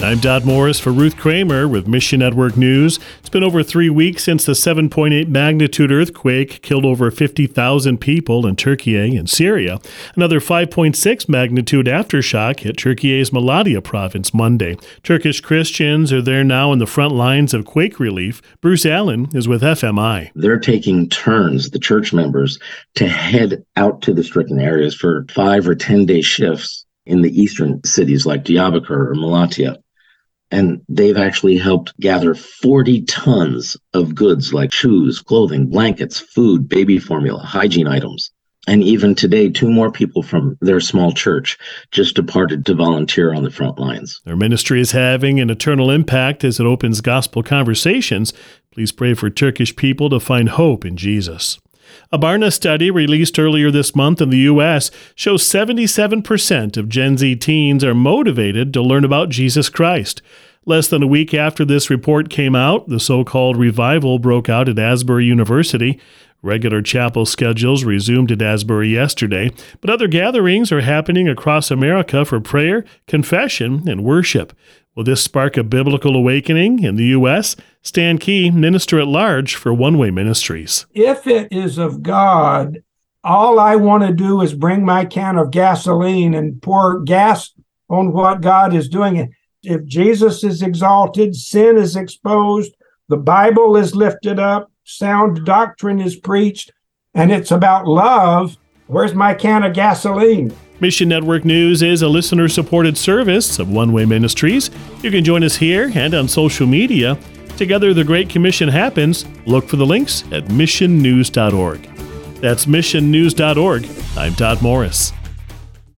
I'm Todd Morris for Ruth Kramer with Mission Network News. It's been over 3 weeks since the 7.8 magnitude earthquake killed over 50,000 people in Turkey and Syria. Another 5.6 magnitude aftershock hit Turkey's Malatya province Monday. Turkish Christians are there now in the front lines of quake relief. Bruce Allen is with FMI. They're taking turns, the church members, to head out to the stricken areas for 5 or 10-day shifts in the eastern cities like Diyarbakir or Malatya. And they've actually helped gather 40 tons of goods like shoes, clothing, blankets, food, baby formula, hygiene items. And even today, 2 more people from their small church just departed to volunteer on the front lines. Their ministry is having an eternal impact as it opens gospel conversations. Please pray for Turkish people to find hope in Jesus. A Barna study released earlier this month in the U.S. shows 77% of Gen Z teens are motivated to learn about Jesus Christ. Less than a week after this report came out, the so-called revival broke out at Asbury University. Regular chapel schedules resumed at Asbury yesterday, but other gatherings are happening across America for prayer, confession, and worship. Will this spark a biblical awakening in the U.S.? Stan Key, Minister at Large for One Way Ministries. If it is of God, all I want to do is bring my can of gasoline and pour gas on what God is doing. If Jesus is exalted, sin is exposed, the Bible is lifted up, sound doctrine is preached, and it's about love, where's my can of gasoline? Mission Network News is a listener-supported service of One Way Ministries. You can join us here and on social media. Together, the Great Commission happens. Look for the links at missionnews.org. That's missionnews.org. I'm Todd Morris.